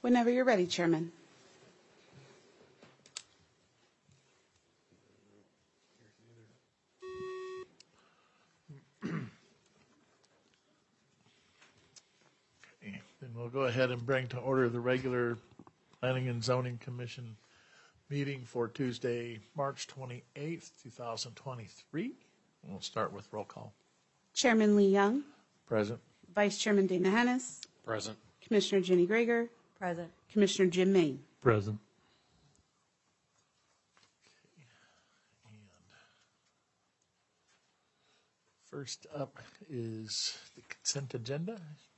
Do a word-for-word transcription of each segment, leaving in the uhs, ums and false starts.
Whenever you're ready, Chairman. Okay, then we'll go ahead and bring to order the regular Planning and Zoning Commission meeting for Tuesday, March twenty-eighth, two thousand twenty-three. We'll start with roll call. Chairman Lee Young, Present. Vice Chairman Dana Hennis, Present. Commissioner Jenny Greger, Present. Commissioner Jim Main. Present. And first up is the consent agenda.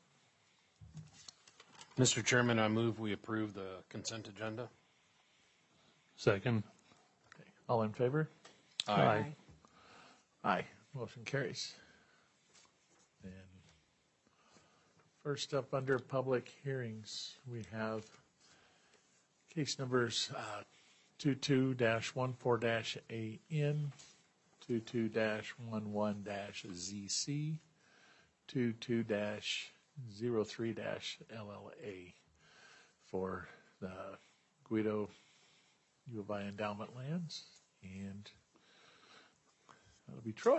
Mister Chairman, I move we approve the consent agenda. Second. Okay, all in favor? Aye. Aye. Motion carries. And first up under public hearings, we have case numbers uh, twenty-two dash fourteen dash A N, twenty-two dash eleven dash Z C, twenty-two dash oh three dash L L A for the Guido U of I endowment lands, and that'll be Troy.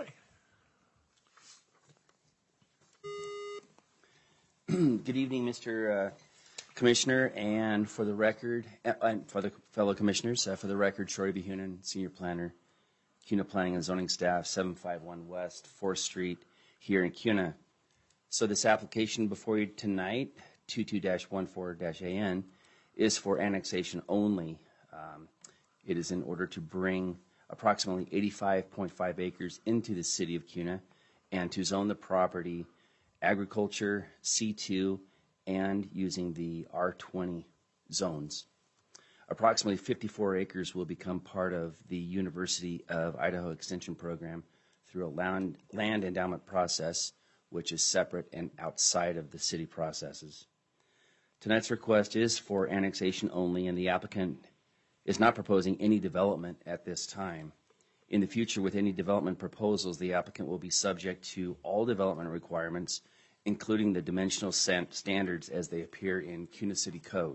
Good evening, Mister Uh, Commissioner, and for the record, uh, and for the fellow commissioners, uh, for the record, Troy B. Hoonan, Senior Planner, CUNA Planning and Zoning Staff, seven fifty-one West fourth Street here in CUNA. So this application before you tonight, twenty-two dash fourteen dash A N, is for annexation only. Um, it is in order to bring approximately eighty-five point five acres into the city of CUNA and to zone the property agriculture, C two, and using the R twenty zones. Approximately fifty-four acres will become part of the University of Idaho Extension Program through a land, land endowment process, which is separate and outside of the city processes. Tonight's request is for annexation only, and the applicant is not proposing any development at this time. In the future, with any development proposals, the applicant will be subject to all development requirements, including the dimensional standards as they appear in CUNA City Code.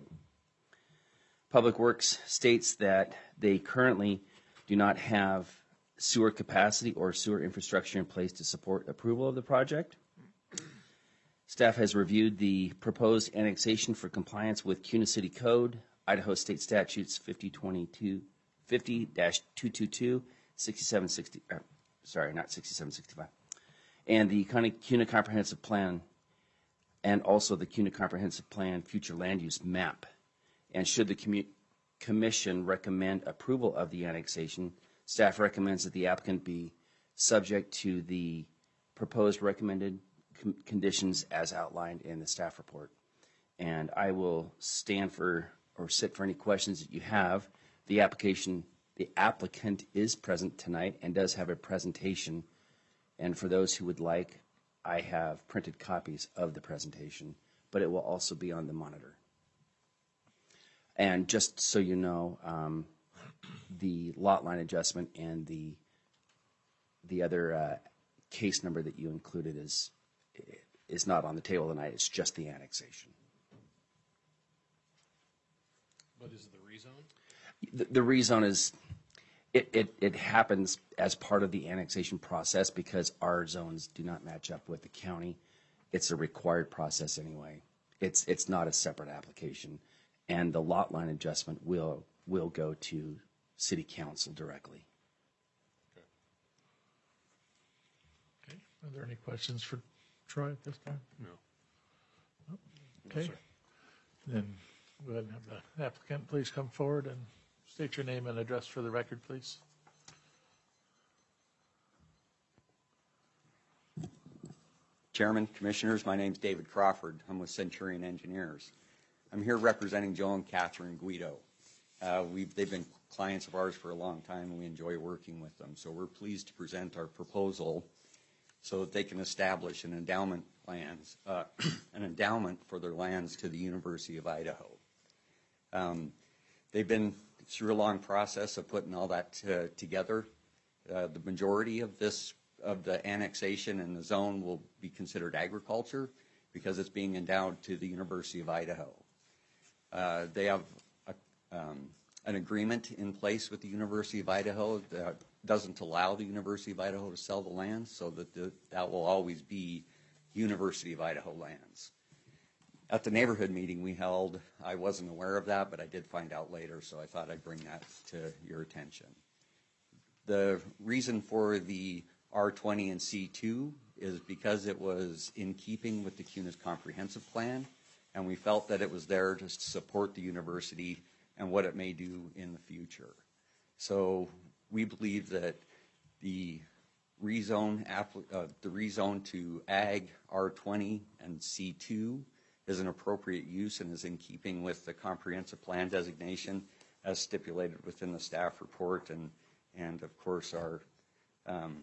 Public Works states that they currently do not have sewer capacity or sewer infrastructure in place to support approval of the project. Staff has reviewed the proposed annexation for compliance with CUNA City Code, Idaho State Statutes fifty dash two twenty-two, sixty-seven sixty, uh, sorry, not sixty-seven sixty-five, and the CUNA Comprehensive Plan, and also the CUNA Comprehensive Plan Future Land Use Map. And should the commu- Commission recommend approval of the annexation, staff recommends that the applicant be subject to the proposed recommended com- conditions as outlined in the staff report. And I will stand for or sit for any questions that you have. The application, the applicant is present tonight and does have a presentation. And for those who would like, I have printed copies of the presentation, but it will also be on the monitor. And just so you know, um, the lot line adjustment and the the other uh, case number that you included is is not on the table tonight. It's just the annexation. What is the rezone? The, the rezone is, it, it, it happens as part of the annexation process because our zones do not match up with the county. It's a required process anyway. It's it's not a separate application. And the lot line adjustment will will go to City Council directly. Okay. Okay. Are there any questions for Troy at this time? No. No? Okay. No, sir. Then go ahead and have the applicant please come forward and state your name and address for the record, please. Chairman, Commissioners, my name is David Crawford. I'm with Centurion Engineers. I'm here representing Joe and Catherine Guido. Uh, we've, they've been clients of ours for a long time, and we enjoy working with them. So we're pleased to present our proposal so that they can establish an endowment lands, uh, an endowment for their lands to the University of Idaho. Um, they've been through a long process of putting all that uh, together. Uh, the majority of this, of the annexation and the zone will be considered agriculture because it's being endowed to the University of Idaho. Uh, They have a, um, an agreement in place with the University of Idaho that doesn't allow the University of Idaho to sell the land, so that the, that will always be University of Idaho lands. At the neighborhood meeting we held, I wasn't aware of that, but I did find out later, so I thought I'd bring that to your attention. The reason for the R twenty and C two is because it was in keeping with the CUNA's comprehensive plan, and we felt that it was there to support the university and what it may do in the future. So we believe that the rezone, uh, the rezone to Ag R twenty and C two is an appropriate use and is in keeping with the comprehensive plan designation as stipulated within the staff report and, and of course, our um,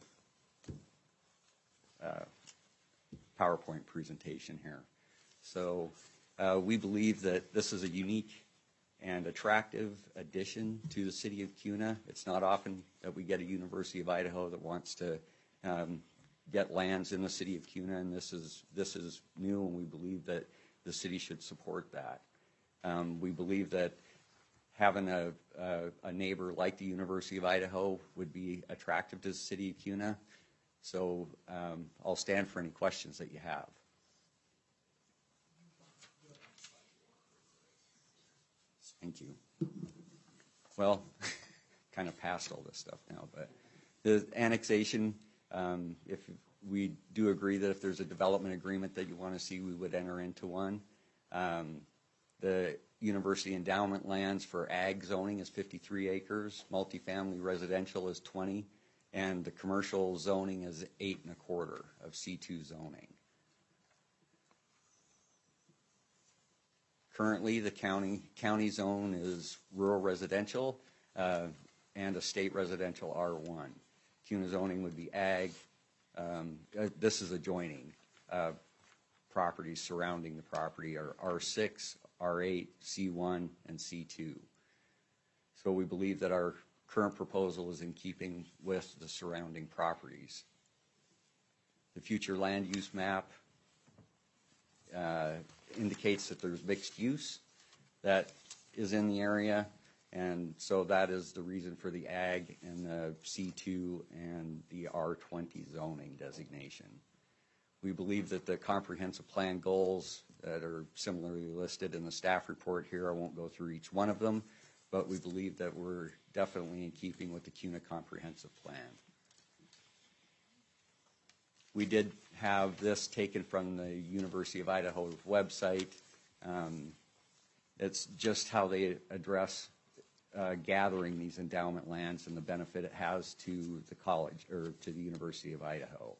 uh, PowerPoint presentation here. So uh, we believe that this is a unique and attractive addition to the city of Kuna. It's not often that we get a University of Idaho that wants to um, get lands in the city of Kuna, and this is, this is new, and we believe that the city should support that. Um, we believe that having a, a, a neighbor like the University of Idaho would be attractive to the city of Kuna. So um, I'll stand for any questions that you have. Thank you. Well, kind of past all this stuff now, but the annexation, um, if we do agree that if there's a development agreement that you want to see, we would enter into one. Um, the university endowment lands for ag zoning is fifty-three acres, multifamily residential is twenty, and the commercial zoning is eight and a quarter of C two zoning. Currently, the county county zone is rural residential uh, and a state residential R one. Kuna zoning would be ag. Um, uh, this is adjoining uh, properties surrounding the property are R six, R eight, C one, and C two. So we believe that our current proposal is in keeping with the surrounding properties. The future land use map uh, indicates that there's mixed use that is in the area, and so that is the reason for the ag and the C two and the R twenty zoning designation. We believe that the comprehensive plan goals that are similarly listed in the staff report here, I won't go through each one of them, but we believe that we're definitely in keeping with the CUNA comprehensive plan. We did have this taken from the University of Idaho website. Um, it's just how they address uh, gathering these endowment lands and the benefit it has to the college or to the University of Idaho.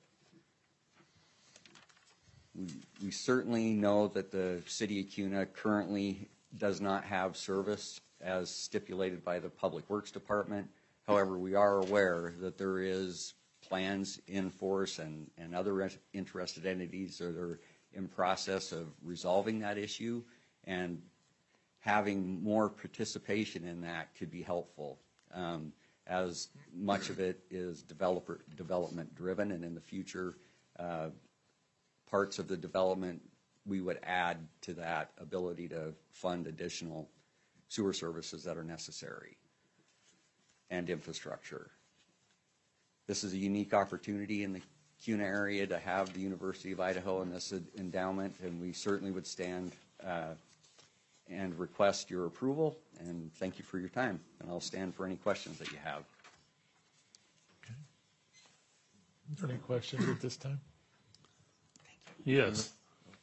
We, we certainly know that the city of Kuna currently does not have service as stipulated by the Public Works Department. However, we are aware that there is plans in force and, and other interested entities that are in process of resolving that issue, and having more participation in that could be helpful, um, as much of it is developer development driven, and in the future uh, parts of the development we would add to that ability to fund additional sewer services that are necessary and infrastructure. This is a unique opportunity in the Kuna area to have the University of Idaho in this endowment, and we certainly would stand uh, and request your approval, and thank you for your time, and I'll stand for any questions that you have. Okay. Is there any questions at this time? Yes.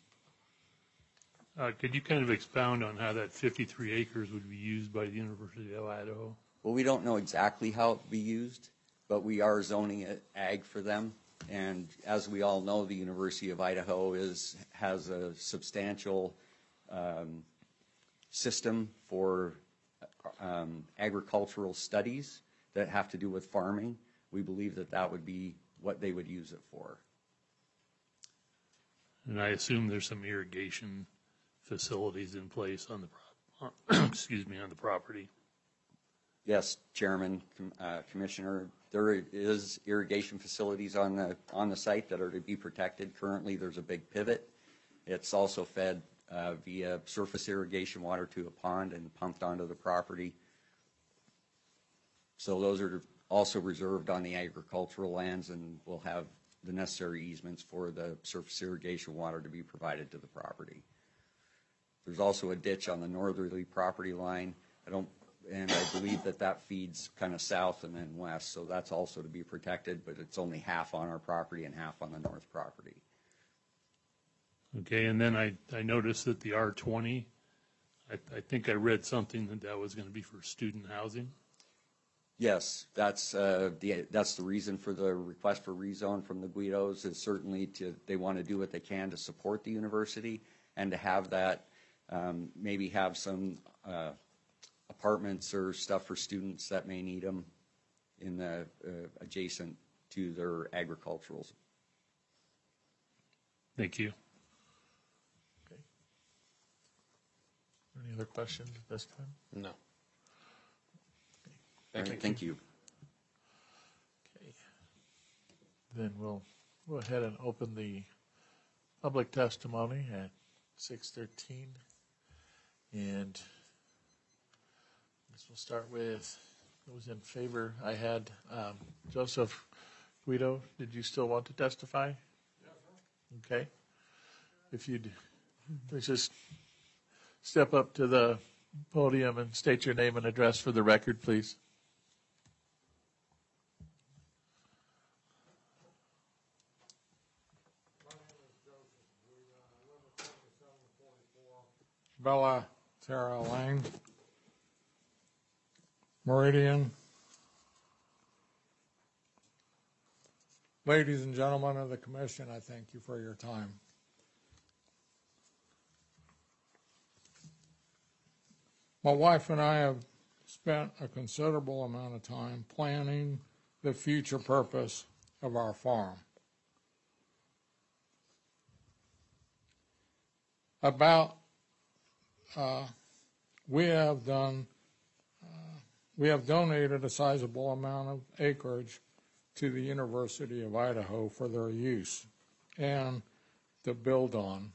Uh, could you kind of expound on how that fifty-three acres would be used by the University of Idaho? Well, we don't know exactly how it will be used, but we are zoning it ag for them. And as we all know, the University of Idaho is has a substantial um, system for um, agricultural studies that have to do with farming. We believe that that would be what they would use it for. And I assume there's some irrigation facilities in place on the pro- excuse me on the property. Yes, Chairman, uh, Commissioner, there is irrigation facilities on the on the site that are to be protected. Currently, there's a big pivot. It's also fed uh, via surface irrigation water to a pond and pumped onto the property. So those are also reserved on the agricultural lands, and will have the necessary easements for the surface irrigation water to be provided to the property. There's also a ditch on the northerly property line. I don't, and I believe that that feeds kind of south and then west, so that's also to be protected, but it's only half on our property and half on the north property. Okay, and then I, I noticed that the R twenty, I, I think I read something that that was going to be for student housing. Yes, that's uh, the that's the reason for the request for rezone from the Guidos, is certainly to they want to do what they can to support the university and to have that um, maybe have some uh, apartments or stuff for students that may need them in the uh, adjacent to their agriculturals. Thank you. Okay. Any other questions at this time? No. All right, thank you. Okay. Then we'll go ahead and open the public testimony at six thirteen. And this will start with those in favor. I had um, Joseph Guido. Did you still want to testify? Yes, sir. Okay. If you'd please just step up to the podium and state your name and address for the record, please. Bella Terra Lane, Meridian. Ladies and gentlemen of the commission, I thank you for your time. My wife and I have spent a considerable amount of time planning the future purpose of our farm. About Uh, we have done, uh, we have donated a sizable amount of acreage to the University of Idaho for their use and to build on.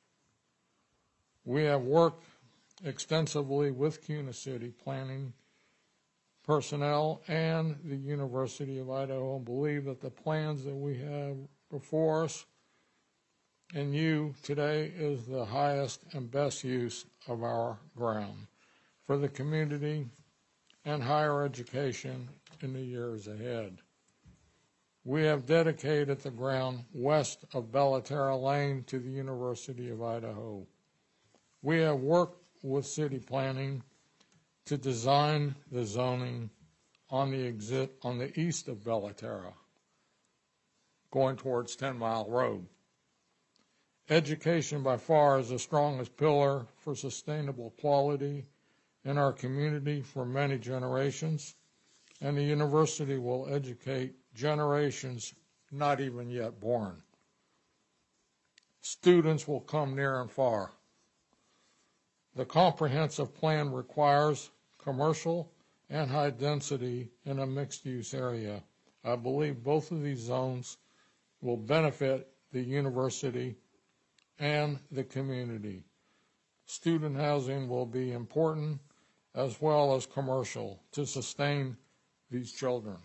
We have worked extensively with CUNA City planning personnel and the University of Idaho, and believe that the plans that we have before us and you today is the highest and best use of our ground for the community and higher education in the years ahead. We have dedicated the ground west of Bella Terra Lane to the University of Idaho. We have worked with city planning to design the zoning on the exit on the east of Bella Terra, going towards Ten Mile Road. Education by far is the strongest pillar for sustainable quality in our community for many generations, and the university will educate generations not even yet born. Students will come near and far. The comprehensive plan requires commercial and high density in a mixed-use area. I believe both of these zones will benefit the university and the community. Student housing will be important as well as commercial to sustain these children.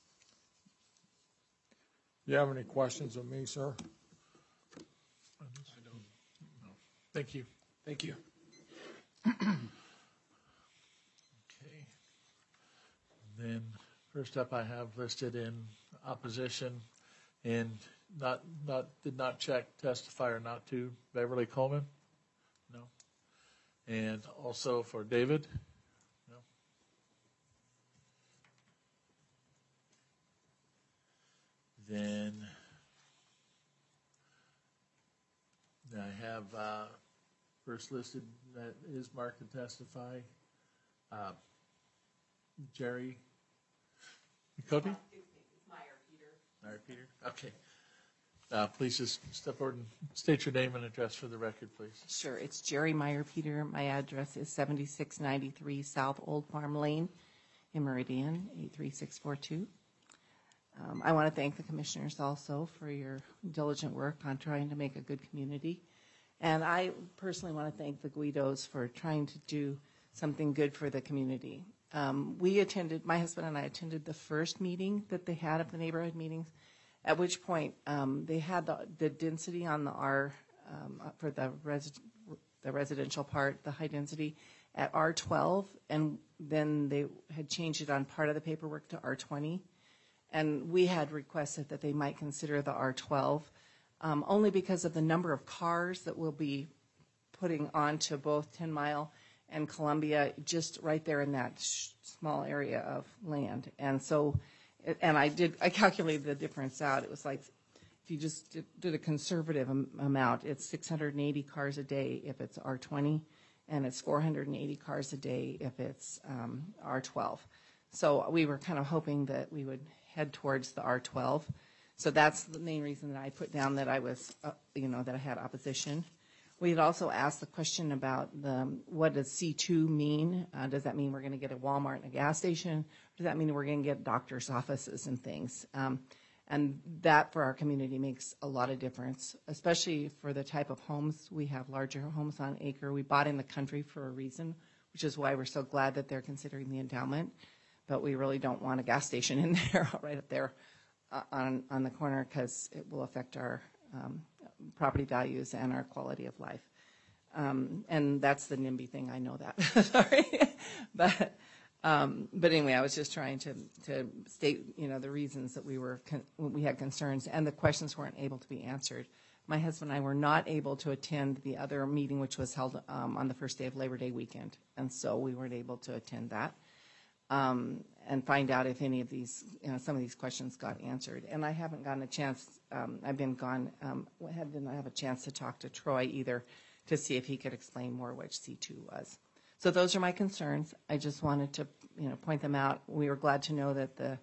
Do you have any questions of me, sir? I don't know. Thank you. Thank you. Okay. Then first up I have listed in opposition and not, not, did not check testify or not to Beverly Coleman? No. And also for David? No. Then I have uh, first listed that is marked to testify, uh, Jerry McCody? Meyer Peter, okay. Uh, please just step forward and state your name and address for the record, please. Sure, it's Jerry Meyer Peter. My address is seventy-six ninety-three South Old Farm Lane in Meridian, eight three six four two. Um, I want to thank the commissioners also for your diligent work on trying to make a good community And I personally want to thank the Guidos for trying to do something good for the community. Um, we attended, my husband and I attended the first meeting that they had of the neighborhood meetings, at which point um, they had the, the density on the R, um, for the, res, the residential part, the high density, at R twelve, and then they had changed it on part of the paperwork to R twenty. And we had requested that they might consider the R twelve, um, only because of the number of cars that we'll be putting onto both Ten Mile and Columbia, just right there in that sh- small area of land. And so, and I did, I calculated the difference out. It was like, if you just did, did a conservative am- amount, it's six hundred eighty cars a day if it's R twenty, and it's four hundred eighty cars a day if it's um, R twelve. So we were kind of hoping that we would head towards the R twelve. So that's the main reason that I put down that I was, uh, you know, that I had opposition. We had also asked the question about the, what does C two mean? Uh, does that mean we're going to get a Walmart and a gas station? Does that mean we're going to get doctor's offices and things? Um, and that for our community makes a lot of difference, especially for the type of homes. We have larger homes on acre. We bought in the country for a reason, which is why we're so glad that they're considering the endowment. But we really don't want a gas station in there, right up there uh, on, on the corner, because it will affect our um, property values and our quality of life. Um, and that's the NIMBY thing, I know that, sorry. but, um, but anyway, I was just trying to, to state, you know, the reasons that we were, con- we had concerns and the questions weren't able to be answered. My husband and I were not able to attend the other meeting, which was held um, on the first day of Labor Day weekend. And so we weren't able to attend that. Um, and find out if any of these, you know, some of these questions got answered. And I haven't gotten a chance, um, I've been gone, um, had, didn't have a chance to talk to Troy either to see if he could explain more what C two was. So those are my concerns. I just wanted to, you know, point them out. We were glad to know that the,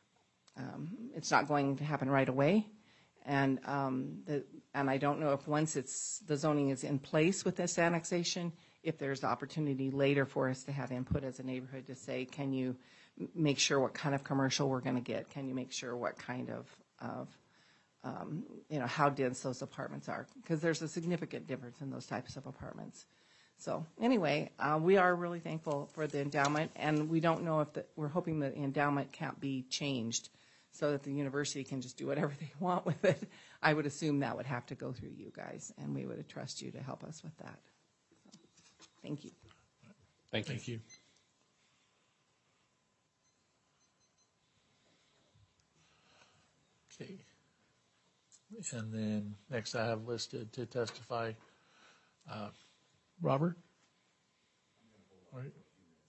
um, it's not going to happen right away. And, um, the, and I don't know if once it's, the zoning is in place with this annexation, if there's the opportunity later for us to have input as a neighborhood to say, can you make sure what kind of commercial we're going to get? Can you make sure what kind of, of um, you know, how dense those apartments are? Because there's a significant difference in those types of apartments. So anyway, uh, we are really thankful for the endowment, and we don't know if the, we're hoping that the endowment can't be changed so that the university can just do whatever they want with it. I would assume that would have to go through you guys, and we would trust you to help us with that. Thank you. Thank you. Thank you. Okay. And then next I have listed to testify, uh, Robert? All right.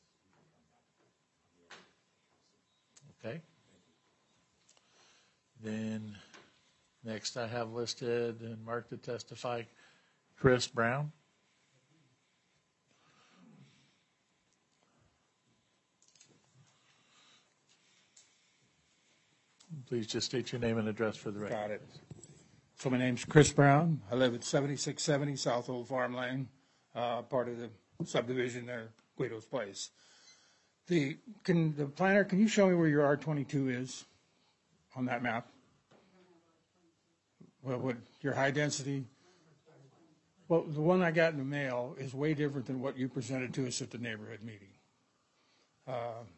Okay. Then next I have listed and marked to testify, Chris Brown. Please just state your name and address for the record. Got it. So my name's Chris Brown. I live at seventy-six seventy South Old Farm Lane, uh, part of the subdivision there, Guido's Place. The, can, the planner, can you show me where your R twenty-two is on that map? Well, what, your high density? Well, the one I got in the mail is way different than what you presented to us at the neighborhood meeting. Uh,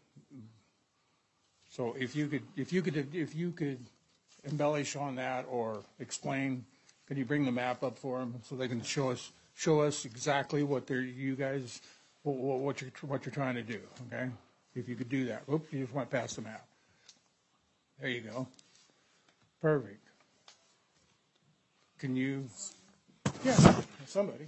So if you could, if you could, if you could embellish on that or explain, can you bring the map up for them so they can show us, show us exactly what they're, you guys, what, what you're, what you're trying to do, okay? If you could do that. Whoop, you just went past the map. There you go. Perfect. Can you, yeah, somebody.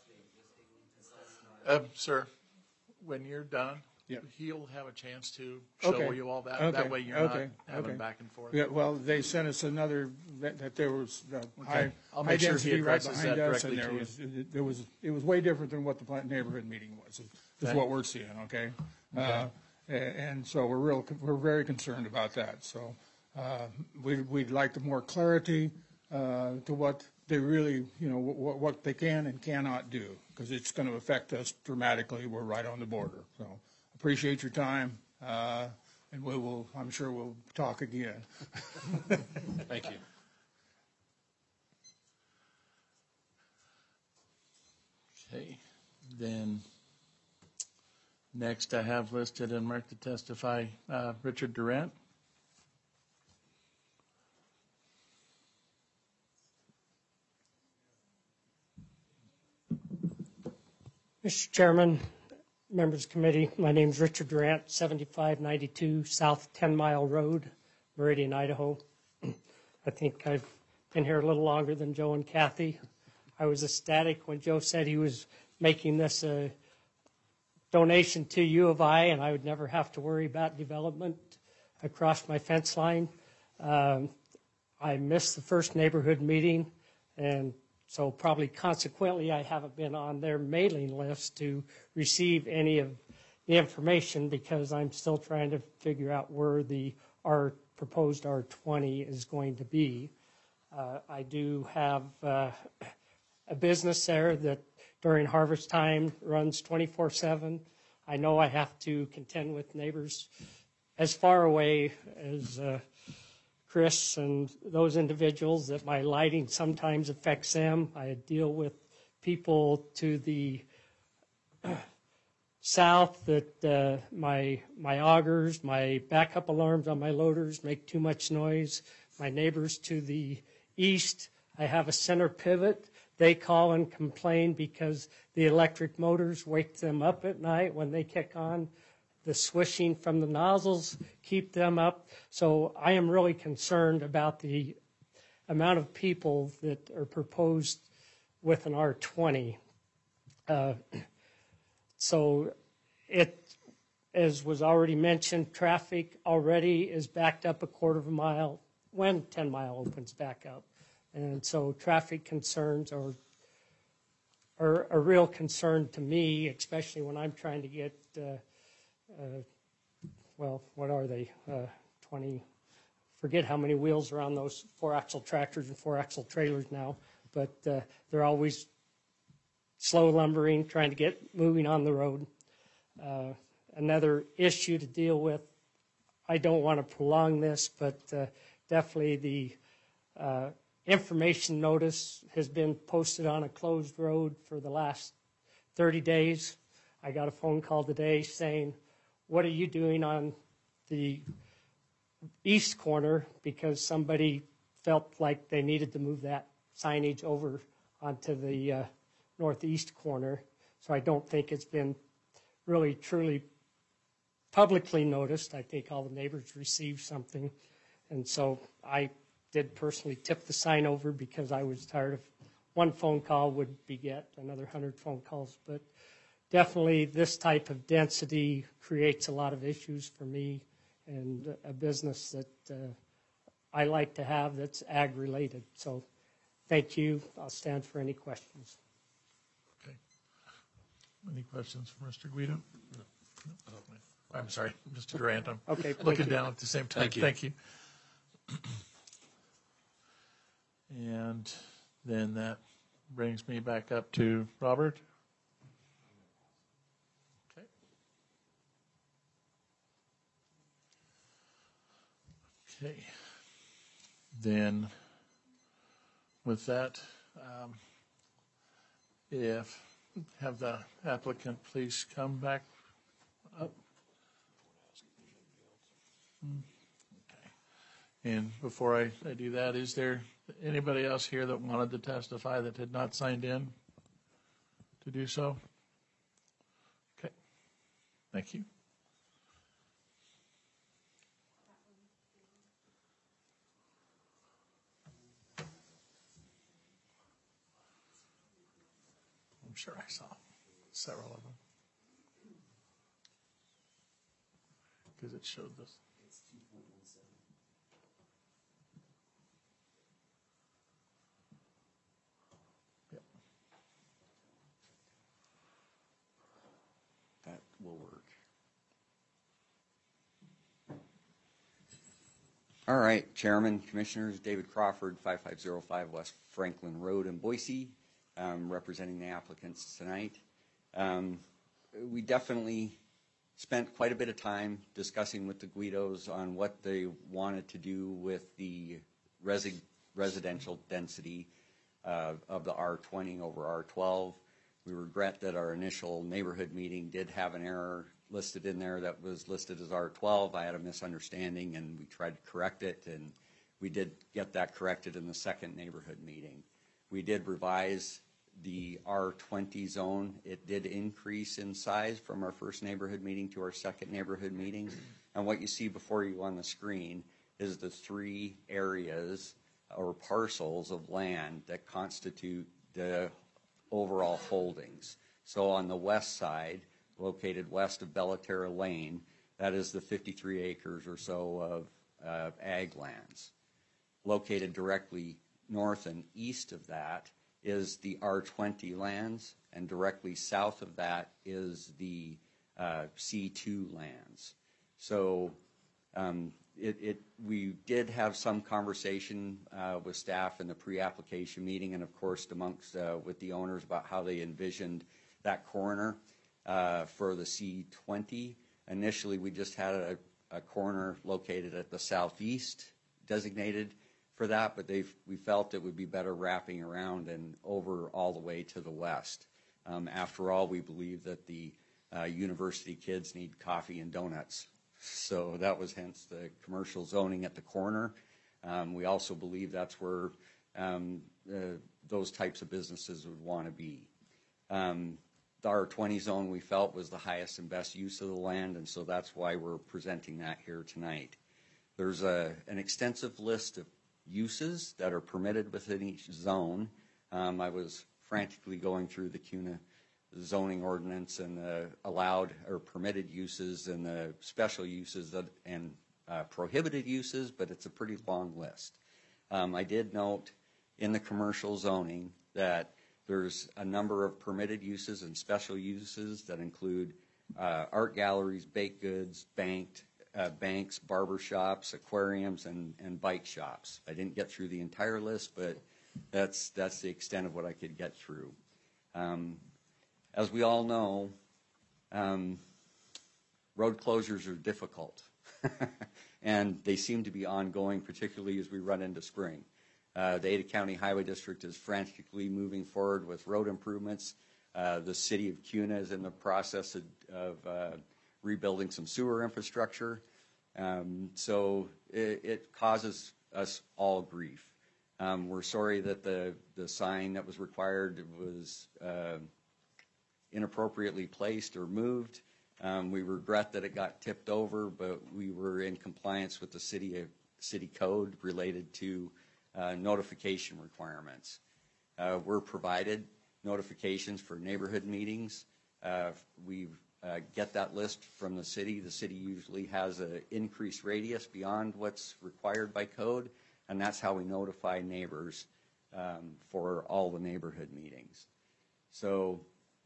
Uh, sir, when you're done, Yep. he'll have a chance to show Okay. you all that. Okay. That way you're Okay. not having Okay. back and forth. Yeah, well, they sent us another, that, that there was the high, I'll high make sure he density right addresses behind that us, and directly there to you. was, it- there was, it was way different than what the plant neighborhood meeting was, is Okay. what we're seeing, okay? Uh, a- and so we're real, we're very concerned about that, so, uh, we, we'd like the more clarity, uh, to what they really, you know, what, what they can and cannot do, because it's gonna affect us dramatically, we're right on the border, so, appreciate your time. Uh, and we will, I'm sure we'll talk again. Thank you. Okay, then next I have listed and marked to testify uh, Richard Durant. Mister Chairman, members of the committee, my name is Richard Durant, seventy-five ninety-two South Ten Mile Road, Meridian, Idaho. I think I've been here a little longer than Joe and Kathy. I was ecstatic when Joe said he was making this a donation to U of I, and I would never have to worry about development across my fence line. Um, I missed the first neighborhood meeting, and so probably consequently I haven't been on their mailing list to receive any of the information because I'm still trying to figure out where the our proposed R twenty is going to be. Uh, I do have uh, a business there that during harvest time runs twenty-four seven. I know I have to contend with neighbors as far away as uh, Chris and those individuals that my lighting sometimes affects them. I deal with people to the south that uh, my my augers, my backup alarms on my loaders make too much noise. My neighbors to the east, I have a center pivot. They call and complain because the electric motors wake them up at night when they kick on. The swishing from the nozzles keep them up. So I am really concerned about the amount of people that are proposed with an R twenty. Uh, so it, as was already mentioned, traffic already is backed up a quarter of a mile when Ten Mile opens back up. And so traffic concerns are, are a real concern to me, especially when I'm trying to get uh, Uh, well, what are they, uh, twenty, forget how many wheels are on those four-axle tractors and four-axle trailers now, but uh, they're always slow lumbering, trying to get moving on the road. Uh, another issue to deal with, I don't want to prolong this, but uh, definitely the uh, information notice has been posted on a closed road for the last thirty days. I got a phone call today saying, what are you doing on the east corner? Because somebody felt like they needed to move that signage over onto the uh, northeast corner. So I don't think it's been really truly publicly noticed. I think all the neighbors received something. And so I did personally tip the sign over because I was tired of one phone call would beget another hundred phone calls. But definitely this type of density creates a lot of issues for me and a business that uh, I like to have that's ag-related. So thank you. I'll stand for any questions. Okay. Any questions for Mister Guido? No. No. I'm sorry, Mister Durant. I'm Okay, thank looking you. down at the same time. Thank you. Thank you. And then that brings me back up to Robert. Okay. Okay. Then with that, um, if have the applicant please come back up. Okay. And before I, I do that, is there anybody else here that wanted to testify that had not signed in to do so? Okay. Thank you. I'm sure I saw several of them. Because it showed this. Yep. That will work. All right, Chairman, Commissioners, David Crawford, five five zero five West Franklin Road in Boise, um, representing the applicants tonight. Um, we definitely spent quite a bit of time discussing with the Guidos on what they wanted to do with the resi residential density uh, of the R twenty over R twelve. We regret that our initial neighborhood meeting did have an error listed in there that was listed as R twelve. I had a misunderstanding, and we tried to correct it, and we did get that corrected in the second neighborhood meeting. We did revise the R twenty zone. It did increase in size from our first neighborhood meeting to our second neighborhood meeting. And what you see before you on the screen is the three areas or parcels of land that constitute the overall holdings. So on the west side, located west of Bellaterra Lane, that is the fifty-three acres or so of uh, ag lands. Located directly north and east of that is the R twenty lands, and directly south of that is the uh, C two lands. So um, it, it, we did have some conversation uh, with staff in the pre-application meeting, and of course amongst uh, with the owners about how they envisioned that corner uh, for the C twenty. Initially, we just had a, a corner located at the southeast designated for that, but they've, we felt it would be better wrapping around and over all the way to the west. Um, after all, we believe that the uh, university kids need coffee and donuts. So that was hence the commercial zoning at the corner. Um, we also believe that's where um, uh, those types of businesses would want to be. Um, the R twenty zone we felt was the highest and best use of the land, and so that's why we're presenting that here tonight. There's a, an extensive list of uses that are permitted within each zone. Um, I was frantically going through the CUNA zoning ordinance and the allowed or permitted uses and the special uses that, and uh, prohibited uses, but it's a pretty long list. Um, I did note in the commercial zoning that there's a number of permitted uses and special uses that include uh, art galleries, baked goods, banked, Uh, banks, barber shops, aquariums, and, and bike shops. I didn't get through the entire list, but that's that's the extent of what I could get through. Um, as we all know, um, road closures are difficult, and they seem to be ongoing, particularly as we run into spring. Uh, the Ada County Highway District is frantically moving forward with road improvements. Uh, the city of CUNA is in the process of, of uh, rebuilding some sewer infrastructure. Um, so it, it causes us all grief. Um, we're sorry that the, the sign that was required was uh, inappropriately placed or moved. Um, we regret that it got tipped over, but we were in compliance with the city, city code related to uh, notification requirements. Uh, we're provided notifications for neighborhood meetings. Uh, we've Uh, get that list from the city. The city usually has an increased radius beyond what's required by code, and that's how we notify neighbors um, for all the neighborhood meetings. So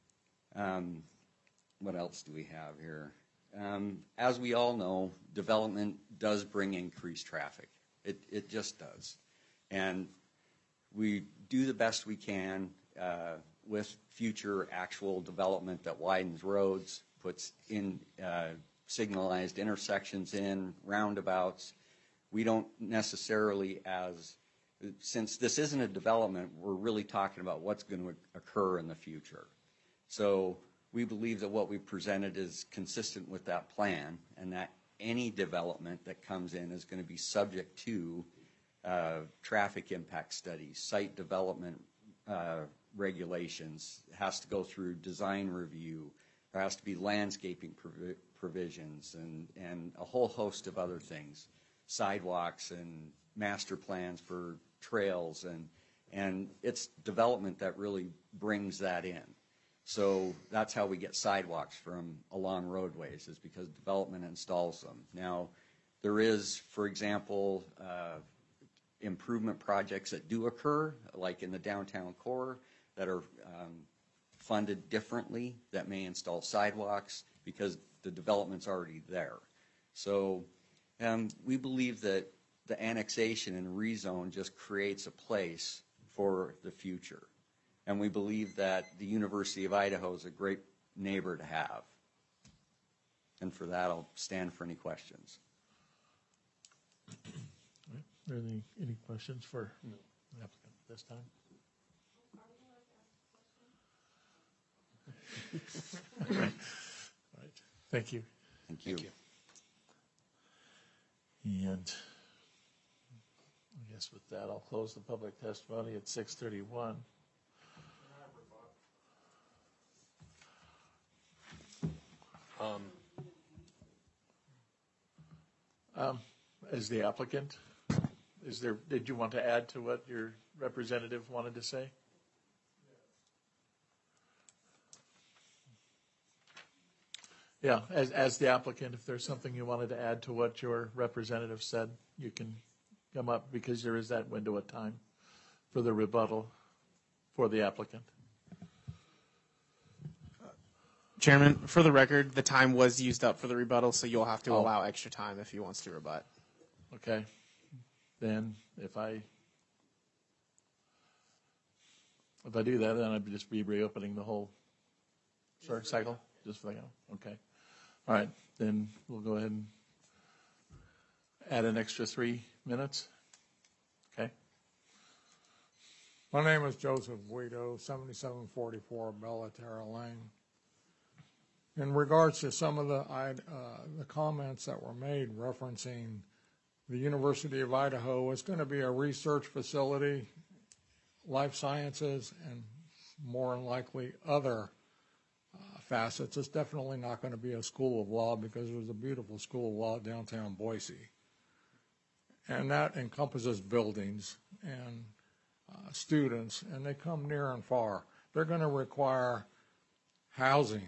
um, what else do we have here? Um, as we all know, development does bring increased traffic. It, it just does. And we do the best we can uh, with future actual development that widens roads, puts in uh, signalized intersections in, roundabouts. We don't necessarily, as, since this isn't a development, we're really talking about what's going to occur in the future. So we believe that what we've presented is consistent with that plan, and that any development that comes in is going to be subject to uh, traffic impact studies, site development uh, regulations. It has to go through design review. There has to be landscaping provi provisions and, and a whole host of other things, sidewalks and master plans for trails, and, and it's development that really brings that in. So that's how we get sidewalks from along roadways, is because development installs them. Now, there is, for example, uh, improvement projects that do occur, like in the downtown core, that are um, funded differently, that may install sidewalks because the development's already there. So um, we believe that the annexation and rezone just creates a place for the future. And we believe that the University of Idaho is a great neighbor to have. And for that, I'll stand for any questions. Are there any, any questions for the applicant this time? Right. Thank you. Thank you. And I guess with that, I'll close the public testimony at six thirty-one. Um, Um, As the applicant, is there, did you want to add to what your representative wanted to say? Yeah, as, as the applicant, if there's something you wanted to add to what your representative said, you can come up because there is that window of time for the rebuttal for the applicant. Chairman, for the record, the time was used up for the rebuttal, so you'll have to Oh. allow extra time if he wants to rebut. Okay, then if I, if I do that, then I'd just be reopening the whole short cycle, just for the, okay. All right, then we'll go ahead and add an extra three minutes. Okay, My name is Joseph Guido, seventy-seven forty-four Bella Terra Lane. In regards to some of the, uh, the comments that were made referencing the University of Idaho, it's going to be a research facility, life sciences, and more than likely other uh, facets. It's definitely not going to be a school of law because there's a beautiful school of law downtown Boise. And that encompasses buildings and uh, students, and they come near and far. They're going to require housing.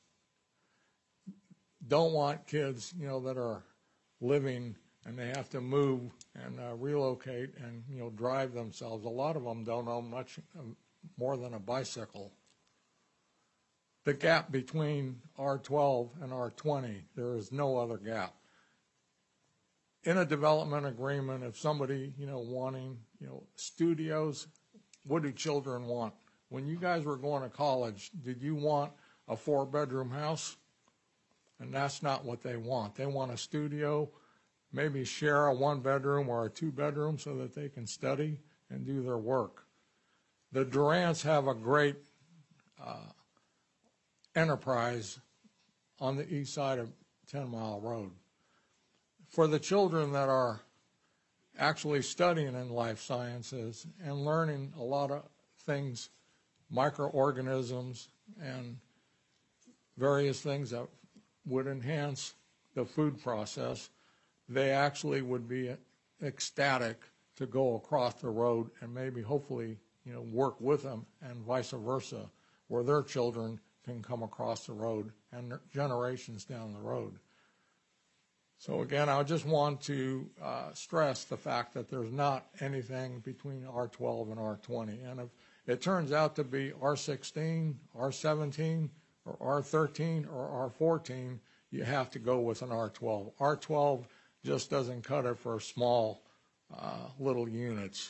Don't want kids, you know, that are living and they have to move and uh, relocate and, you know, drive themselves. A lot of them don't own much um, more than a bicycle. The gap between R twelve and R twenty, there is no other gap. In a development agreement, if somebody, you know, wanting, you know, studios, what do children want? When you guys were going to college, did you want a four-bedroom house? And that's not what they want. They want a studio, maybe share a one-bedroom or a two-bedroom so that they can study and do their work. The Durants have a great uh, enterprise on the east side of Ten Mile Road. For the children that are actually studying in life sciences and learning a lot of things, microorganisms and various things that would enhance the food process, they actually would be ecstatic to go across the road and maybe hopefully, you know, work with them and vice versa, where their children can come across the road and generations down the road. So again, I just want to uh, stress the fact that there's not anything between R twelve and R twenty. And if it turns out to be R sixteen, R seventeen, or R thirteen or R fourteen, you have to go with an R twelve. R twelve just doesn't cut it for small uh, little units.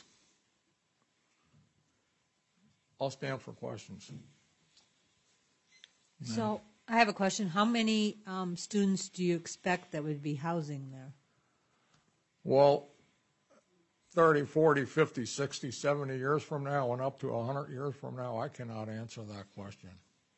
I'll stand for questions. So I have a question. How many um, students do you expect that would be housing there? Well, thirty, forty, fifty, sixty, seventy years from now and up to one hundred years from now, I cannot answer that question.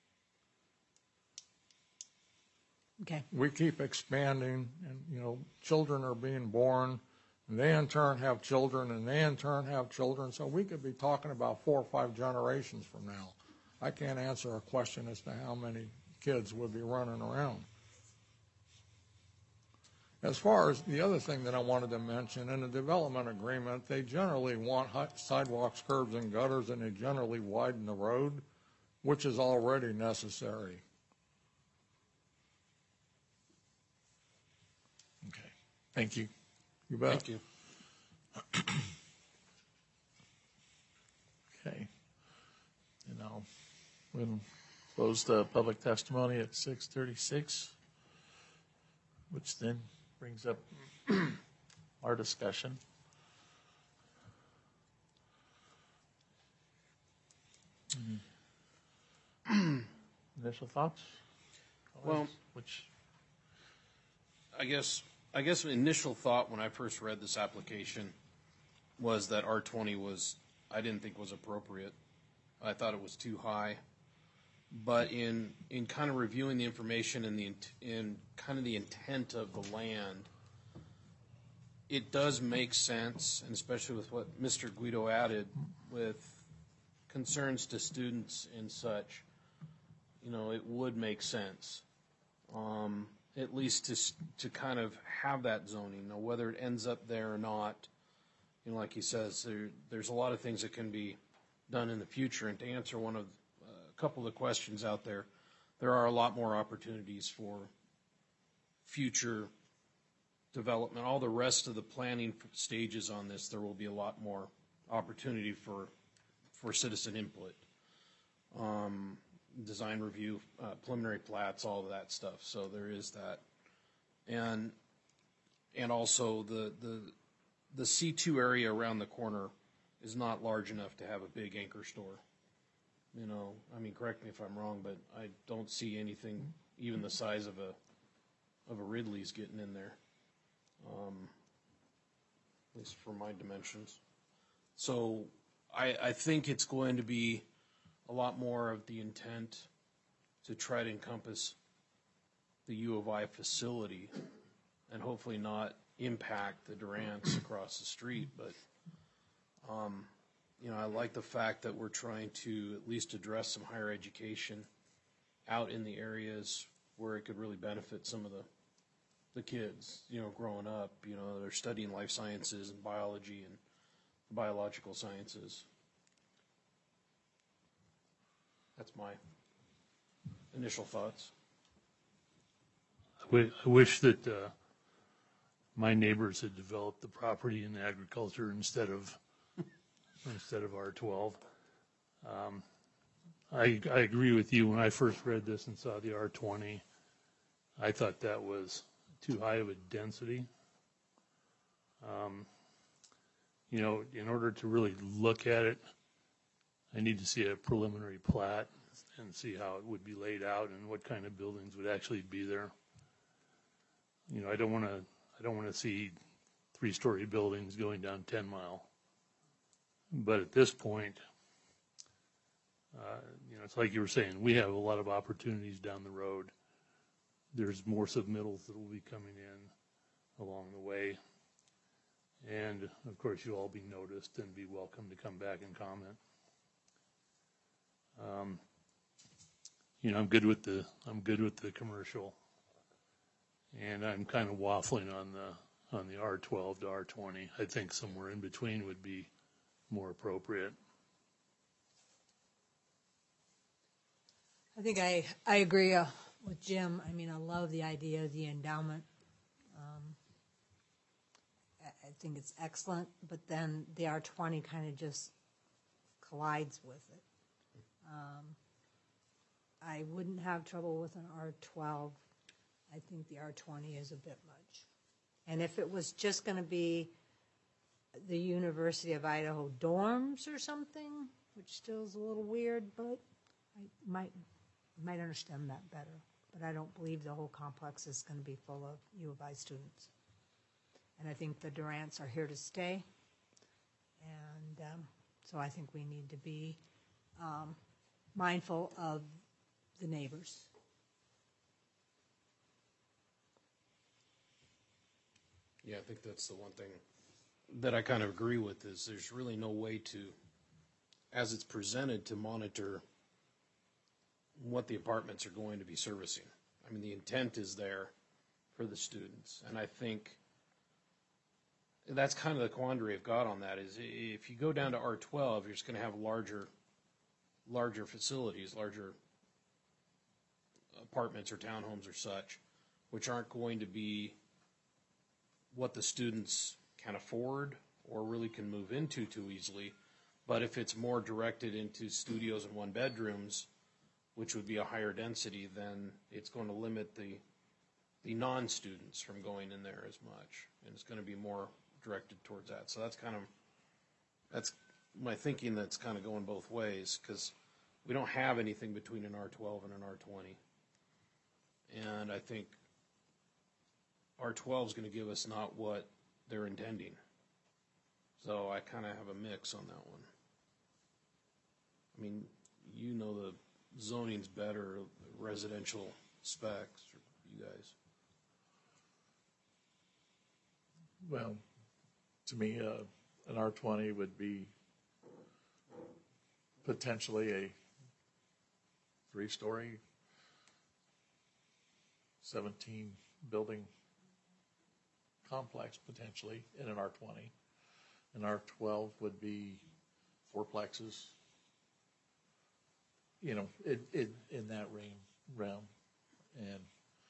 Okay. We keep expanding, and, you know, children are being born, and they in turn have children, and they in turn have children, so we could be talking about four or five generations from now. I can't answer a question as to how many kids would be running around. As far as the other thing that I wanted to mention, in the development agreement, they generally want sidewalks, curbs, and gutters, and they generally widen the road, which is already necessary. okay, thank you. You bet. Thank you. Okay, and I'll we'll close the public testimony at six thirty-six, which then brings up our discussion. Mm. Initial thoughts? Well, which I guess I guess initial thought when I first read this application was that R twenty was I didn't think was appropriate. I thought it was too high. but in, in kind of reviewing the information and the, int- in kind of the intent of the land, it does make sense, and especially with what Mister Guido added with concerns to students and such, you know, it would make sense, um, at least to s- to kind of have that zoning. Now, whether it ends up there or not, you know, like he says, there, there's a lot of things that can be done in the future. And to answer one of uh, a couple of the questions out there, there are a lot more opportunities for future development. All the rest of the planning stages on this, there will be a lot more opportunity for for citizen input, um, design review, uh, preliminary plats, all of that stuff. So there is that, and and also the the the C two area around the corner is not large enough to have a big anchor store. You know, I mean, correct me if I'm wrong, but I don't see anything even the size of a of a Ridley's getting in there, um, at least for my dimensions. So I, I think it's going to be a lot more of the intent to try to encompass the U of I facility and hopefully not impact the Durants across the street. But, um, you know, I like the fact that we're trying to at least address some higher education out in the areas where it could really benefit some of the, the kids, you know, growing up. You know, they're studying life sciences and biology and biological sciences. That's my initial thoughts. I wi- I wish that uh, my neighbors had developed the property in agriculture instead of instead of R twelve. Um, I, I agree with you. When I first read this and saw the R twenty, I thought that was too high of a density. Um, you know, in order to really look at it, I need to see a preliminary plat and see how it would be laid out and what kind of buildings would actually be there. You know, I don't want to, I don't want to see three-story buildings going down ten mile. But at this point, uh, you know, it's like you were saying, we have a lot of opportunities down the road. There's more submittals that will be coming in along the way. And of course, you'll all be noticed and be welcome to come back and comment. Um, you know, I'm good with the I'm good with the commercial, and I'm kind of waffling on the on the R twelve to R twenty. I think somewhere in between would be more appropriate. I think I, I agree uh, with Jim. I mean, I love the idea of the endowment. Um, I, I think it's excellent, but then the R twenty kind of just collides with it. Um, I wouldn't have trouble with an R twelve. I think the R twenty is a bit much. And if it was just going to be the University of Idaho dorms or something, which still is a little weird, but I might might understand that better. But I don't believe the whole complex is going to be full of U of I students. And I think the Durants are here to stay. And um, so I think we need to be um, mindful of the neighbors. Yeah, I think that's the one thing that I kind of agree with is there's really no way to, as it's presented, to monitor what the apartments are going to be servicing. I mean, the intent is there for the students. And I think that's kind of the quandary I've got on that is if you go down to R twelve, you're just going to have larger, larger facilities, larger apartments or townhomes or such, which aren't going to be what the students can afford or really can move into too easily. But if it's more directed into studios and one bedrooms, which would be a higher density, then it's going to limit the the non-students from going in there as much. And it's going to be more directed towards that. So that's kind of, that's my thinking that's kind of going both ways because we don't have anything between an R twelve and an R twenty. And I think R twelve is going to give us not what they're intending. So I kind of have a mix on that one. I mean, you know the zoning's better, residential specs, for you guys? Well, to me, uh, an R twenty would be potentially a three-story, seventeen building complex potentially in an R twenty. An R twelve would be fourplexes, you know, it, it, in that realm, realm. And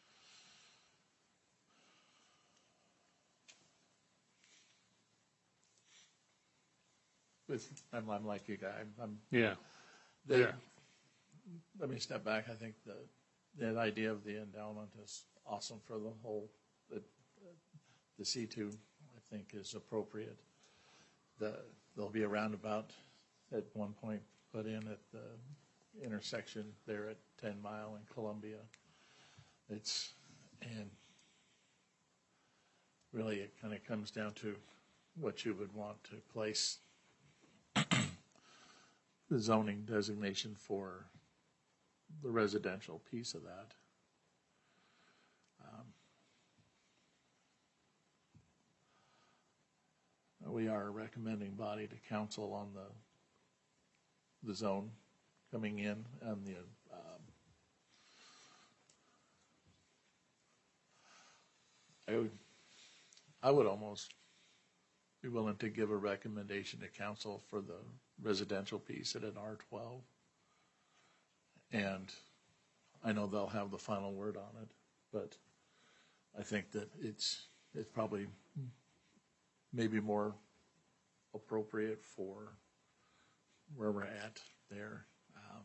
with, I'm, I'm like you guy, I'm, I'm Yeah. the, Yeah. let me step back. I think the, the idea of the endowment is awesome for the whole, the, the C two, I think, is appropriate. The, there'll be a roundabout at one point put in at the intersection there at ten Mile and Columbia. It's, and really it kind of comes down to what you would want to place the zoning designation for the residential piece of that. Um, we are a recommending body to council on the the zone coming in and the um, I would I would almost be willing to give a recommendation to council for the residential piece at an R twelve. And I know they'll have the final word on it, but I think that it's it's probably maybe more appropriate for where we're at there. Um,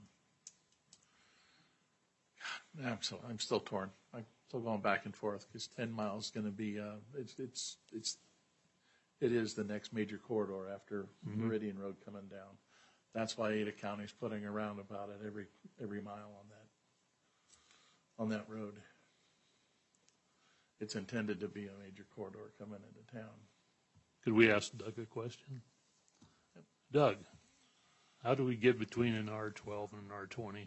God, I'm so I'm still torn. I'm still going back and forth because ten Mile is going to be uh, it's it's it's it is the next major corridor after mm-hmm. Meridian Road coming down. That's why Ada County's putting a roundabout at every every mile on that on that road. It's intended to be a major corridor coming into town. Could we ask Doug a question? Doug, how do we get between an R twelve and an R twenty?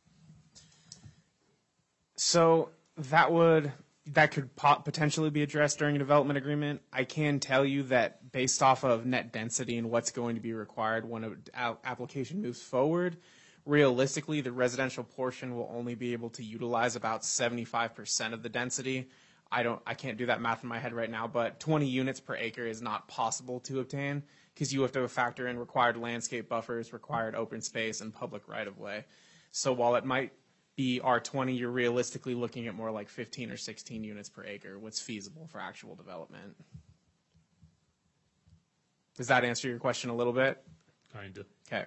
So that would that could pot- potentially be addressed during a development agreement. I can tell you that based off of net density and what's going to be required when an a- application moves forward, realistically, the residential portion will only be able to utilize about seventy-five percent of the density. I don't, I can't do that math in my head right now, but twenty units per acre is not possible to obtain because you have to factor in required landscape buffers, required open space, and public right-of-way. So while it might be R twenty, you're realistically looking at more like fifteen or sixteen units per acre, what's feasible for actual development. Does that answer your question a little bit? Kind of. Okay.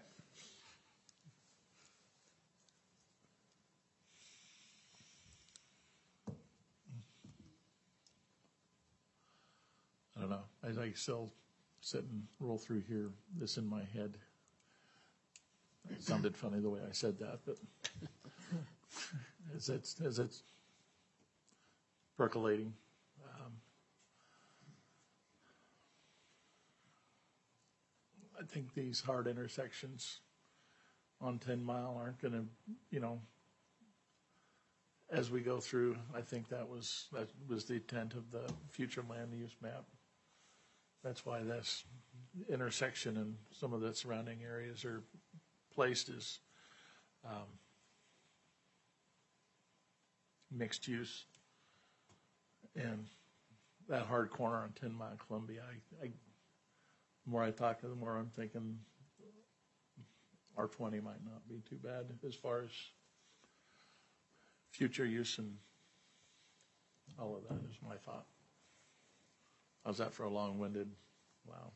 I don't know. As I still sit and roll through here, this in my head. It sounded funny the way I said that, but as it's as it's percolating, um, I think these hard intersections on ten Mile aren't going to, you know, as we go through. I think that was that was the intent of the future land use map. That's why this intersection and some of the surrounding areas are placed as um, mixed use. And that hard corner on ten Mile Columbia, I, I, the more I talk, the more I'm thinking R twenty might not be too bad as far as future use and all of that is my thought. How's that for a long-winded? Wow.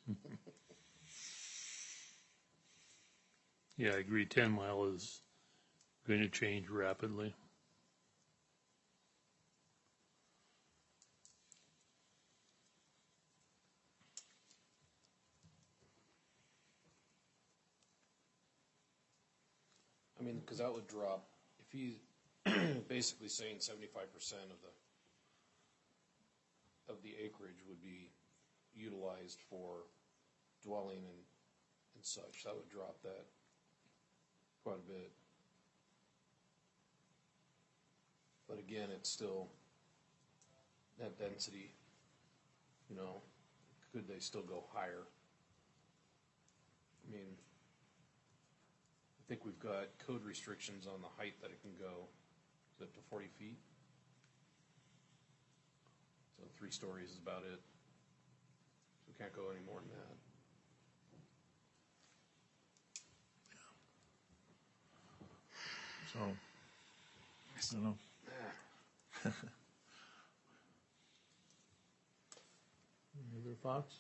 Yeah, I agree. ten Mile is going to change rapidly. I mean, because that would drop, if he's basically saying seventy-five percent of the of the acreage would be utilized for dwelling and, and such, that would drop that quite a bit. But again, it's still that density, you know, could they still go higher? I mean, I think we've got code restrictions on the height that it can go. Is it to forty feet? So three stories is about it. So we can't go any more than that. So, I don't know. Any other thoughts?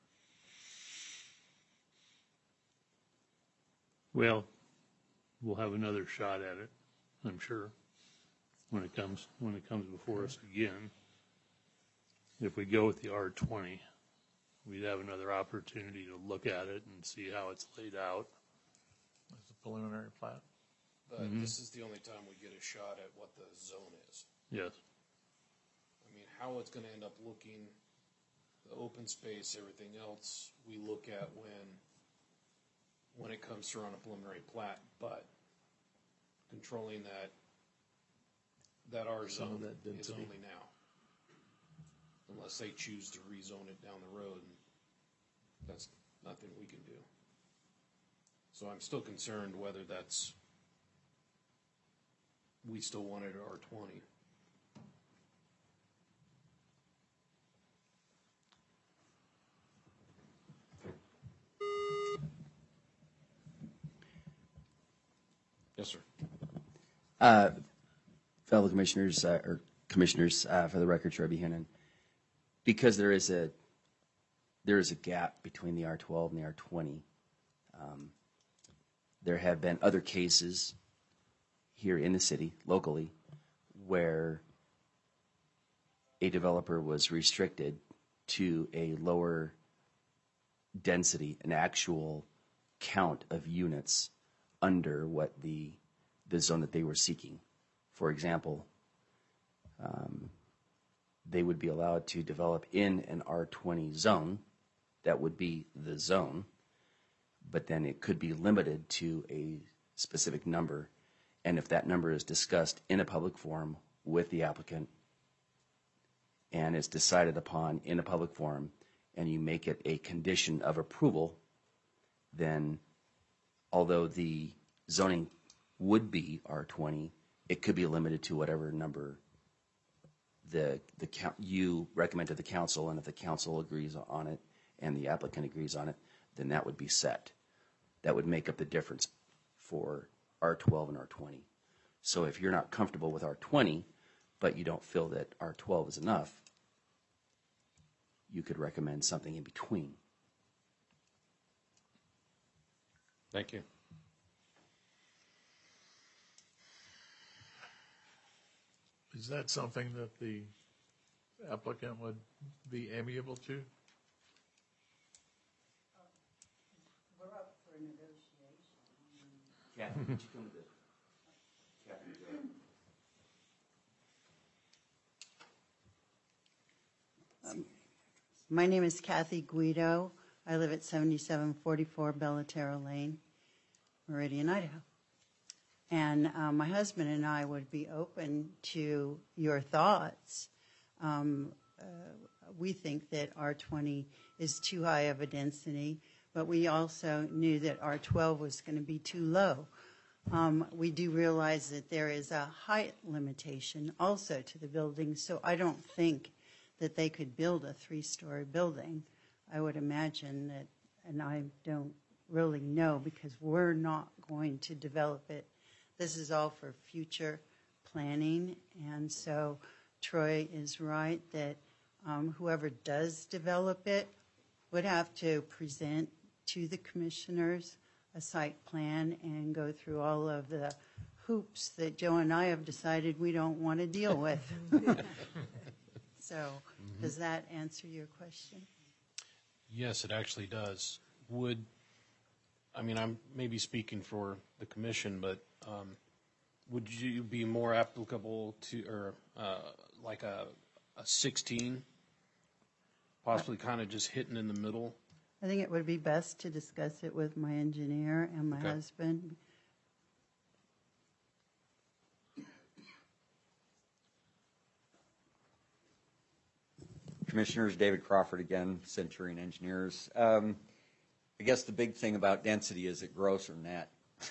Well, we'll have another shot at it, I'm sure, when it comes, when it comes before us again. If we go with the R twenty, we'd have another opportunity to look at it and see how it's laid out. As a preliminary plat. But Mhm. this is the only time we get a shot at what the zone is. Yes. I mean, how it's gonna end up looking, the open space, everything else, we look at when, when it comes through on a preliminary plat, but controlling that, that R Some of zone that is density. only now. Unless they choose to rezone it down the road, and that's nothing we can do. So I'm still concerned whether that's, we still want it at R twenty. Yes, sir. Uh, fellow commissioners, uh, or commissioners, uh, for the record, Troy B. Heenan, because there is a there is a gap between the R twelve and the R twenty. Um, there have been other cases here in the city, locally, where a developer was restricted to a lower density, an actual count of units under what the the zone that they were seeking. For example, um, they would be allowed to develop in an R twenty zone. That would be the zone, but then it could be limited to a specific number. And if that number is discussed in a public forum with the applicant and is decided upon in a public forum, and you make it a condition of approval, then although the zoning would be R twenty, it could be limited to whatever number the the coun- you recommend to the council, and if the council agrees on it and the applicant agrees on it, then that would be set. That would make up the difference for R twelve and R twenty. So if you're not comfortable with R twenty, but you don't feel that R twelve is enough, you could recommend something in between. Thank you. Is that something that the applicant would be amiable to? We're up for negotiation. Kathy, would you come to the Kathy, go. Um, My name is Kathy Guido. I live at seventy-seven forty-four Bellatero Lane, Meridian, Idaho. And uh, my husband and I would be open to your thoughts. Um, uh, we think that R twenty is too high of a density, but we also knew that R twelve was going to be too low. Um, we do realize that there is a height limitation also to the building, so I don't think that they could build a three-story building. I would imagine that, and I don't really know because we're not going to develop it. This is all for future planning, and so Troy is right that um, whoever does develop it would have to present to the commissioners a site plan and go through all of the hoops that Joe and I have decided we don't want to deal with. So, Mm-hmm. does that answer your question? Yes, it actually does. Would, I mean, I'm maybe speaking for the commission, but um, would you be more applicable to, or uh, like a, a sixteen, possibly kind of just hitting in the middle? I think it would be best to discuss it with my engineer and my Okay. husband. Commissioners, David Crawford again, Centurion Engineers. Um, I guess the big thing about density is it gross or net.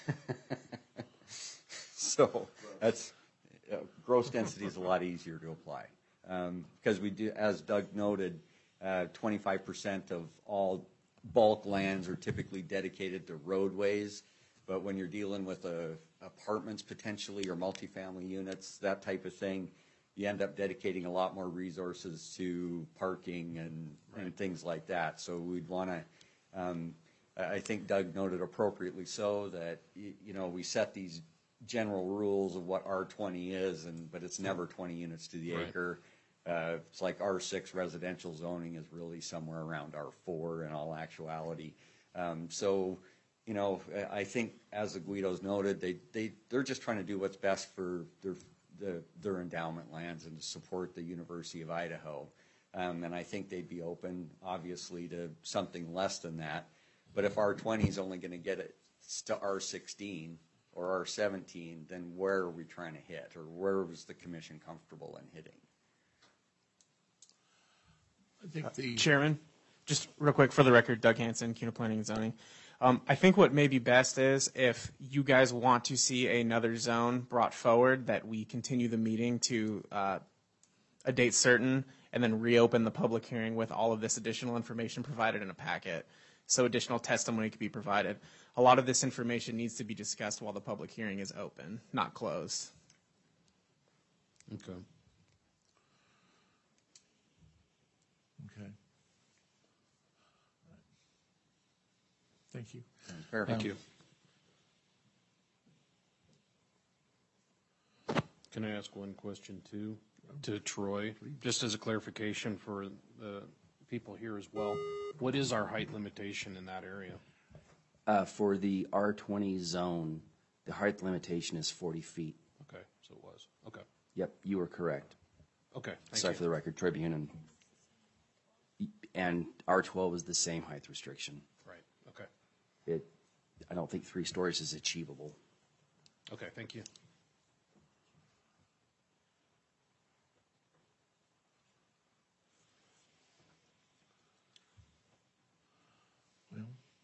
So that's uh, gross density is a lot easier to apply um, because we do, as Doug noted, uh, twenty-five percent of all bulk lands are typically dedicated to roadways. But when you're dealing with uh, apartments potentially or multifamily units, that type of thing, you end up dedicating a lot more resources to parking and, right. and things like that. So we'd want to, um, I think Doug noted appropriately so that, you know, we set these general rules of what R twenty is, and but it's never twenty units to the right. acre. Uh, it's like R six residential zoning is really somewhere around R four in all actuality. Um, so, you know, I think as the Guidos noted, they, they, they're just trying to do what's best for their The, their endowment lands and to support the University of Idaho. Um, and I think they'd be open, obviously, to something less than that. But if R twenty is only going to get it to R sixteen or R seventeen, then where are we trying to hit, or where was the commission comfortable in hitting? I think the uh, Chairman, just real quick for the record, Doug Hanson, CUNA Planning and Zoning. Um, I think what may be best is if you guys want to see another zone brought forward, that we continue the meeting to uh, a date certain and then reopen the public hearing with all of this additional information provided in a packet, so additional testimony could be provided. A lot of this information needs to be discussed while the public hearing is open, not closed. Okay. Okay. Thank you. Fair. Thank Um, you. Can I ask one question too, to Troy, just as a clarification for the people here as well? What is our height limitation in that area? Uh, for the R twenty zone, the height limitation is forty feet. Okay, so it was. Okay. Yep, you were correct. Okay. Thank Sorry you. for the record, Troy Buchanan. And R twelve is the same height restriction. Right. Okay. It, I don't think three stories is achievable. Okay. Thank you. Well,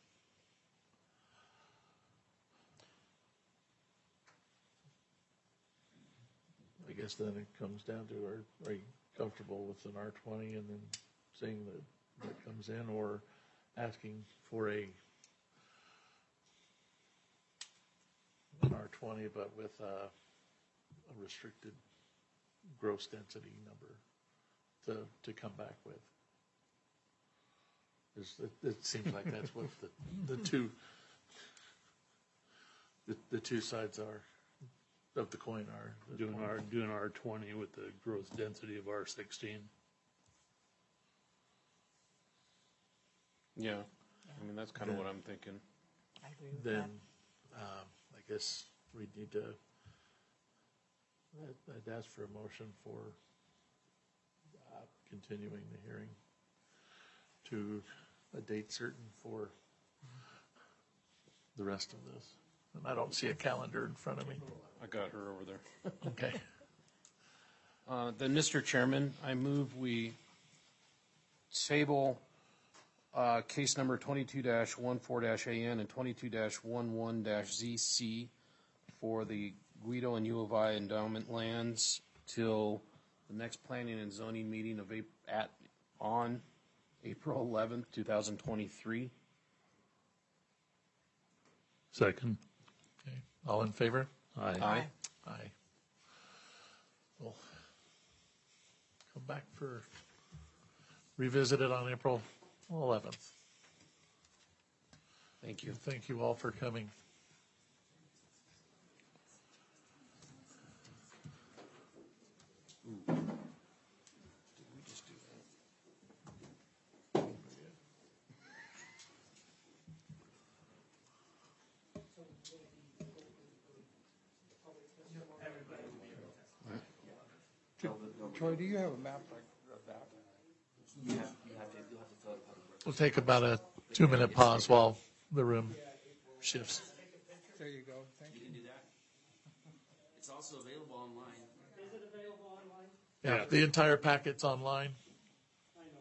I guess then it comes down to, are, are you comfortable with an R twenty and then seeing that that comes in, or asking for a an R twenty but with a, a restricted gross density number to to come back with? Is it, it seems like that's what the the two the, the two sides are of the coin are. The Doing twenty. R, doing R twenty with the gross density of R sixteen. Yeah. I mean, that's kind of what I'm thinking. I agree with Then, that. um, I guess we need to, I'd- I'd ask for a motion for uh, continuing the hearing to a date certain for the rest of this. And I don't see a calendar in front of me. I got her over there. Okay. Uh, Then, Mister Chairman, I move we table uh, case number twenty-two dash fourteen dash A N and twenty-two dash eleven dash Z C for the Guido and U of I endowment lands till the next planning and zoning meeting of April, at, on April eleventh, two thousand twenty-three. Second. Okay. All in favor? Aye. Aye. Aye. We'll come back for, revisit it on April eleventh. Thank you. Thank you all for coming. Troy, do you have a map like that? We'll take about a two-minute pause while the room shifts. There you go. Thank you. You can do that. It's also available online. Is it available online? Yeah, the entire packet's online. I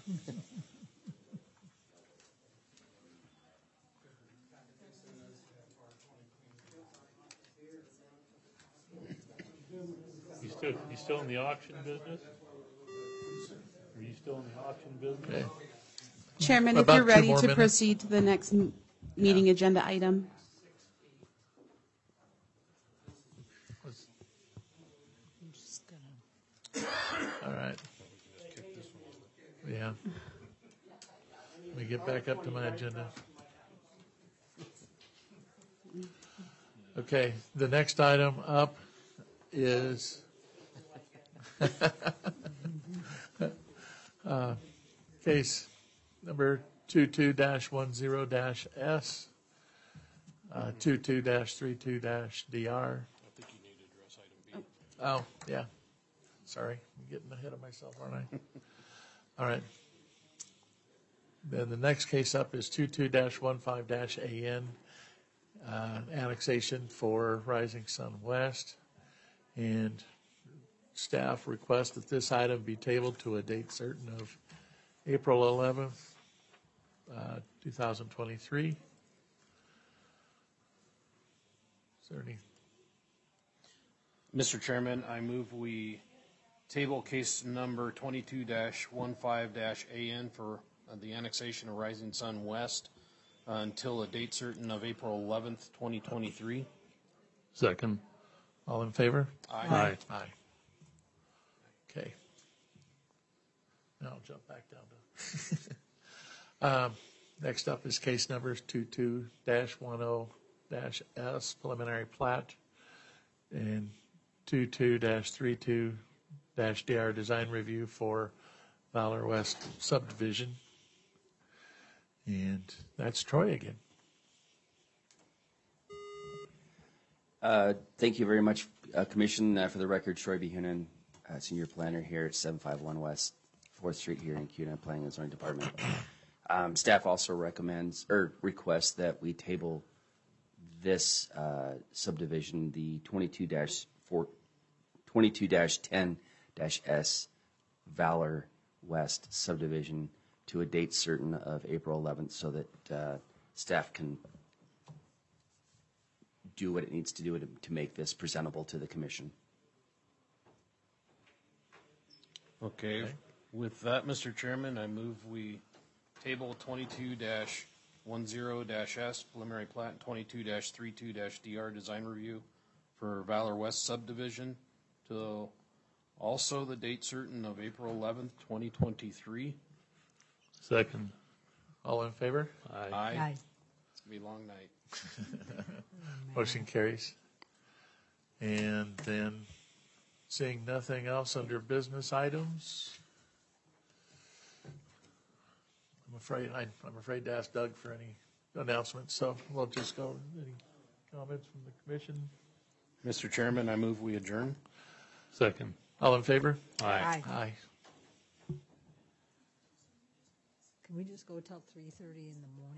You still, you still in the auction business? Are you still in the auction business? Okay. Chairman, if About you're two ready more to minutes. proceed to the next m- meeting agenda item. All right. Yeah. Let me get back up to my agenda. Okay, the next item up is uh, case number two-two dash one zero dash S, uh, two-two dash three-two dash D R. I think you need to address item B. Oh, yeah. Sorry, I'm getting ahead of myself, aren't I? All right. Then the next case up is two-two dash one-five dash A N, uh, annexation for Rising Sun West. And staff request that this item be tabled to a date certain of April eleventh, uh, two thousand twenty-three. Is there any? Mister Chairman, I move we table case number twenty-two dash fifteen dash A N for uh, the annexation of Rising Sun West uh, until a date certain of April eleventh, twenty twenty-three. Second. All in favor? Aye. Aye. Okay. Now I'll jump back down to. um, next up is case numbers two-two dash ten dash S, preliminary plat, and two-two dash three-two dash D R, design review for Valor West subdivision. And that's Troy again. Uh, Thank you very much, uh, Commission. Uh, For the record, Troy B. Hoonan, uh, Senior Planner here at seven fifty-one West fourth Street here in CUNA, Planning and Zoning Department. Um, Staff also recommends, or requests that we table this uh, subdivision, the twenty-two dash ten dash S Valor West subdivision, to a date certain of April eleventh so that uh, staff can do what it needs to do to, to make this presentable to the commission. Okay. With that, Mister Chairman, I move we table twenty-two dash ten dash S, preliminary plat, and twenty-two dash thirty-two dash D R, design review for Valor West subdivision till also the date certain of April eleventh, twenty twenty-three. Second. All in favor? Aye. Aye. It's gonna be a long night. Motion carries. And then, seeing nothing else under business items, I'm afraid, I- I'm afraid to ask Doug for any announcements, so we'll just go, any comments from the commission? Mister Chairman, I move we adjourn. Second. All in favor? Aye. Aye. Aye. Can we just go till three thirty in the morning?